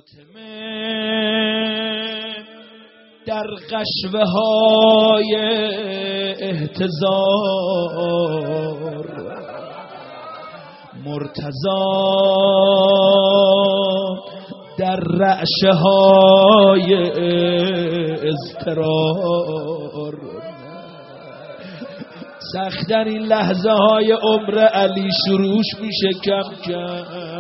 فاطمه در قشوه های احتضار، مرتضی در رعشه های اضطرار. سخت در این لحظه های عمر علی شروعش میشه کم کم.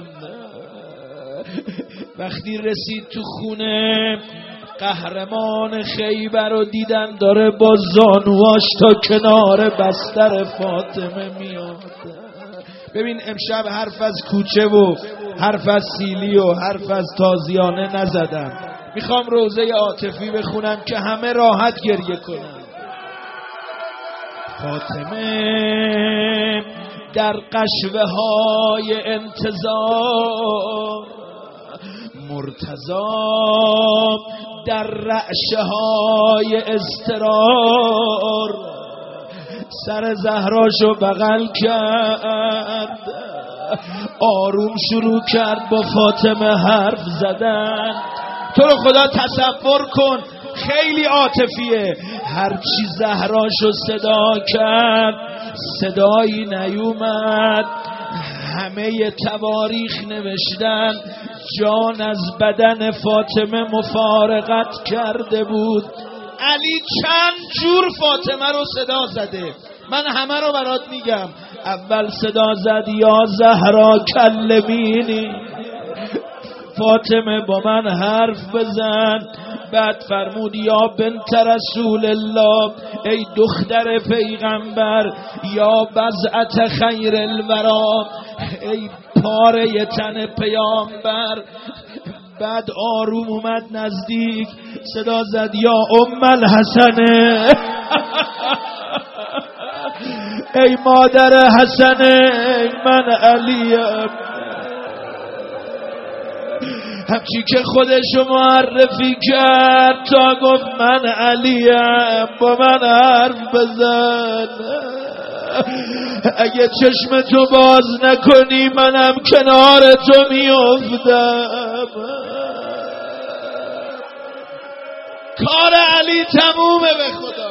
وقتی رسید تو خونه، قهرمان خیبر رو دیدن داره با زانواش تا کنار بستر فاطمه میاد. ببین امشب حرف از کوچه و حرف از سیلی و حرف از تازیانه نزدم. میخوام روزه عاطفی بخونم که همه راحت گریه کنن. فاطمه در قشوه های انتظار، مرتضی در رعشه های اضطرار. سر زهراشو بغل کرد، آروم شروع کرد با فاطمه حرف زدن. تو رو خدا تصور کن، خیلی عاطفیه. هرچی زهراشو صدا کرد صدایی نیومد. همه تواریخ نوشتن جان از بدن فاطمه مفارقت کرده بود. علی چند جور فاطمه رو صدا زده، من همه رو برات میگم. اول صدا زد یا زهرا کلمینی، فاطمه با من حرف بزن. بعد فرمود یا بنت رسول الله، ای دختر پیغمبر، یا بضعت خیر الورا، ای پاره تن پیامبر. بعد آروم اومد نزدیک، صدا زد یا ام الحسنه، ای مادر حسنه، من علیم. همچی که خودشو معرفی کرد تا گفت من علیم، با من حرف بزن. اگه چشم تو باز نکنی منم کنار تو میافتم. کار علی تمومه به خدا.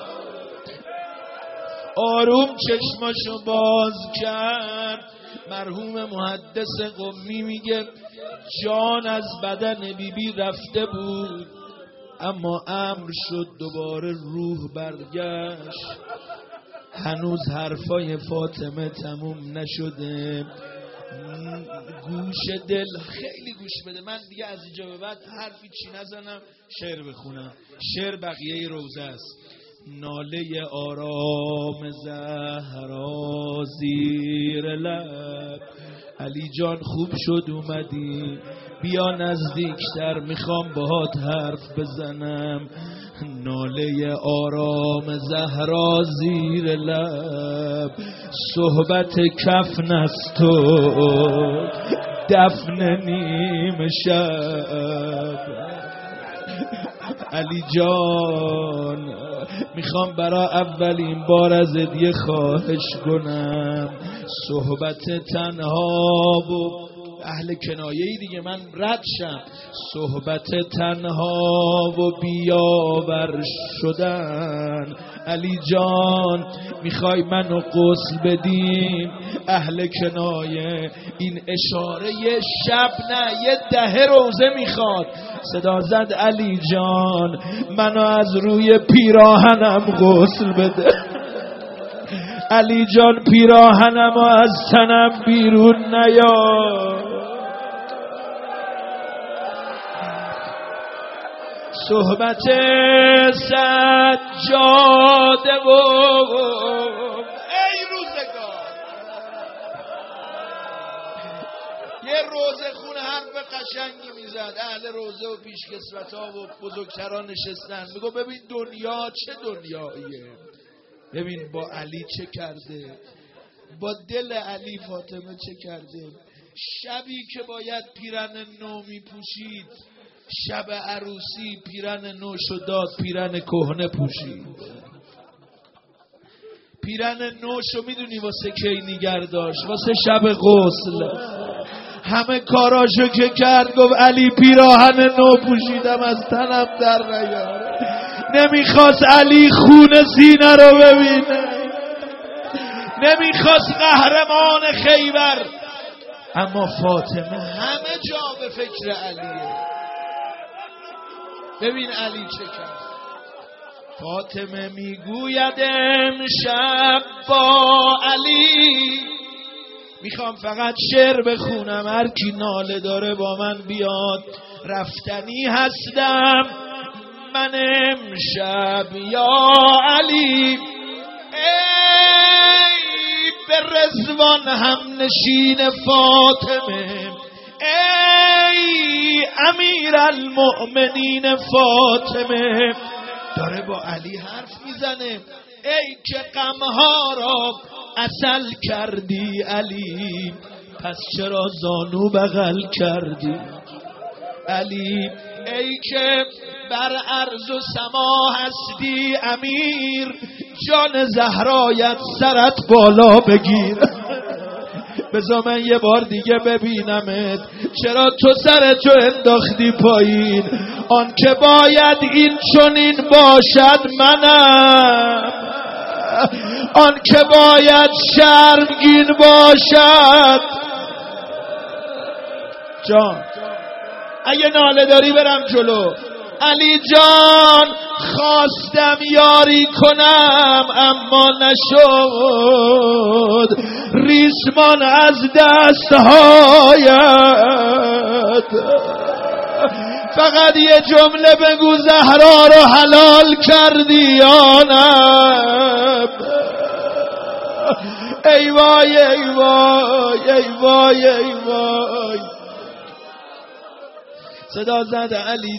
آروم چشماشو باز کرد. مرحوم محدث قمی میگه جان از بدن بیبی رفته بود، اما امر شد دوباره روح برگشت. هنوز حرفای فاطمه تموم نشده. گوش دل خیلی گوش بده. من دیگه از اینجا به بعد حرفی چی نزنم، شعر بخونم. شعر بقیه روزه است. ناله آرام زهرا زیر لب، علی جان خوب شد اومدی، بیا نزدیکتر میخوام باهات حرف بزنم. ناله آرام زهرا زیر لب، صحبت کفن است و دفن نیم شب. علی جان میخوام برای اولین بار از یه خواهش کنم، صحبت تنها و اهل کنایه‌ای دیگه من رد شم، صحبت تنها و بیاور شدن. علی جان میخوای منو غسل بدیم؟ اهل کنایه این اشاره یه شب نه یه دهه روزه میخواد. صدا زد علی جان منو از روی پیراهنم غسل بده. علی جان پیراهنمو از تنم بیرون نیار. صحبت سجاده و ای روزگار، یه روزه خونه حرف قشنگی میزد. اهل روزه و پیشکسوت‌ها و بزرگتران نشستن، میگو ببین دنیا چه دنیاییه، ببین با علی چه کرده، با دل علی فاطمه چه کرده. شبی که باید پیرن نو میپوشید، شب عروسی پیرن نو شد داد پیرن کهنه پوشید. پیرن نوشو میدونی واسه کی نگر داشت؟ واسه شب غسل. همه کاراشو که کرد گفت علی پیراهن نو پوشیدم از تنم در نیاره. نمیخواست علی خون سینه رو ببینه، نمیخواست قهرمان خیبر، اما فاطمه همه جا به فکر علیه. ببین علی چه کرد. فاطمه میگوید امشب با علی میخوام فقط شعر بخونم، هر کی ناله داره با من بیاد، رفتنی هستم من امشب یا علی. ای به رضوان هم نشین فاطمه، ای امیر المؤمنین فاطمه، داره با علی حرف میزنه. ای که غمها را عسل کردی علی، پس چرا زانو بغل کردی علی. ای که بر عرض و سما هستی امیر، جان زهرایت سرت بالا بگیر. بذار من یه بار دیگه ببینمت، چرا تو سرتو انداختی پایین؟ آن که باید این چنین باشد منم، آن که باید شرمگین باشد. جان اگه ناله داری برم جلو. علی جان خواستم یاری کنم اما نشد، ریسمان از دستهایت. فقط یه جمله بگو زهرا رو حلال کردی یا نه؟ ای وای ای وای ای وای ای وای. صدا زد علی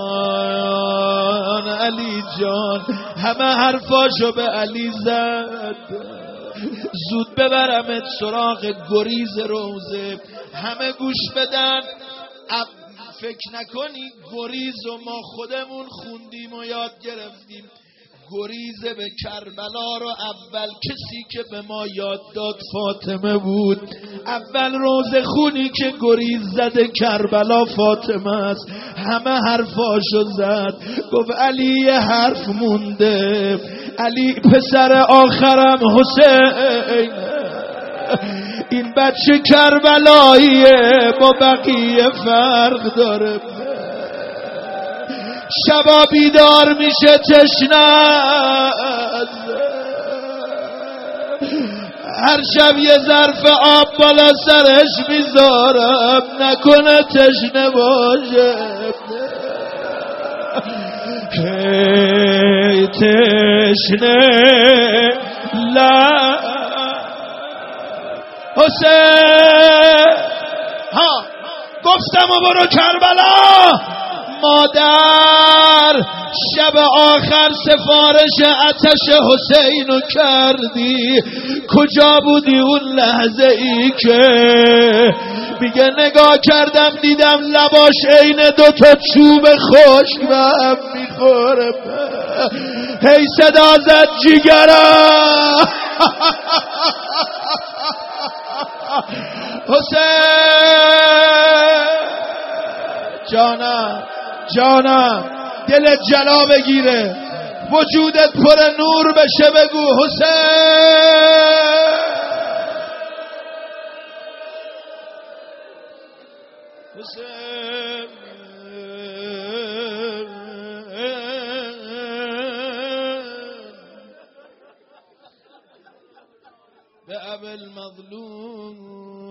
جان علی جان، همه حرفاشو به علی زد. زود ببرمت سراغ گریز روزه، همه گوش بدن. فکر نکنی گریز و ما خودمون خوندیم و یاد گرفتیم. گریز به کربلا رو اول کسی که به ما یاد داد فاطمه بود. اول روز خونی که گریز زده کربلا فاطمه است. همه حرفاشو زد. گفت علی یه حرف مونده، علی پسر آخرم حسین، این بچه کربلاییه با بقیه فرق داره. شبا بیدار میشه تشنه، هر شب یه ظرف آب بالا سرش میذارم نکنه تشنه باشه. هی تشنه لا حسین ها گفتم و برو کربلا. مادر شب آخر سفارش آتش حسینو کردی، کجا بودی اون لحظه ای که میگه نگاه کردم دیدم لباش عین دوتا چوب خشک به هم میخوره. هی صدا زد جیگرم حسین جانم جانم، دلت جلا بگیره، وجودت پر نور بشه، بگو حسین حسین. به ابی المظلوم